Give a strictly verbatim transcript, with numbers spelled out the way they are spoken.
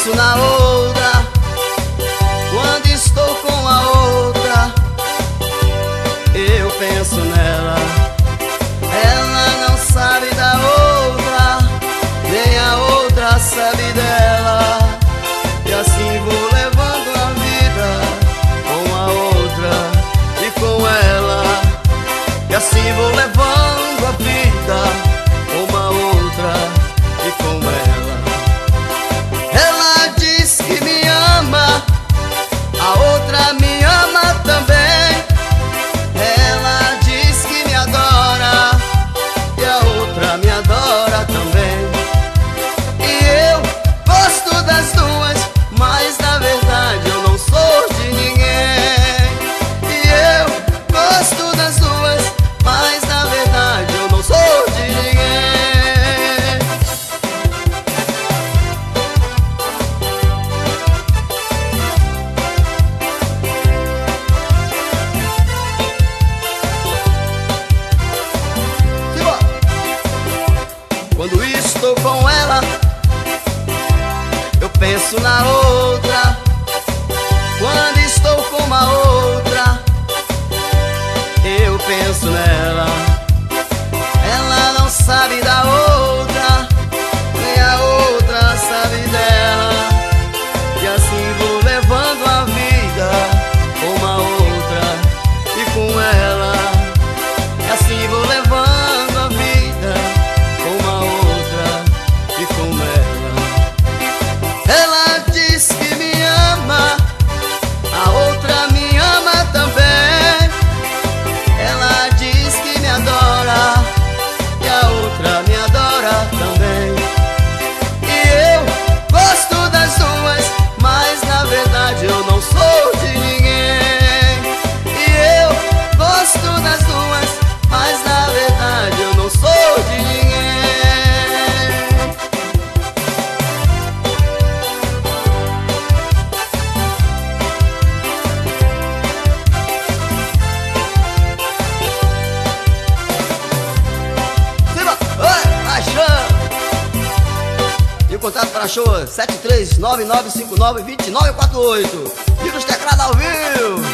penso na outra, quando estou com a outra, eu penso nela. Ela não sabe da outra, nem a outra sabe dela. E assim vou levando a vida com a outra e com ela. E assim vou levando a vida com a outra e com ela. Ela diz que me ama, a outra me ama também. Ela diz que me adora e a outra me adora também. E eu gosto das duas, mas na verdade eu não sou de ninguém. E eu gosto das duas, mas na verdade eu não sou de ninguém. Quando estou com ela, eu penso na outra. Quando estou com uma outra, eu penso nela. Ela não sabe da outra, nem a outra sabe dela. E assim vou levando a vida com uma outra e com ela. E assim vou levando a vida com uma outra e com ela. Ela diz que me ama, a outra me ama também. Ela diz que me adora e a outra me adora também. E eu gosto das duas, mas na verdade eu não sou de ninguém. E eu gosto das duas, mas na verdade eu não sou de ninguém. E o contato para show sete três nove nove cinco nove dois nove quatro oito. E nos teclados ao vivo.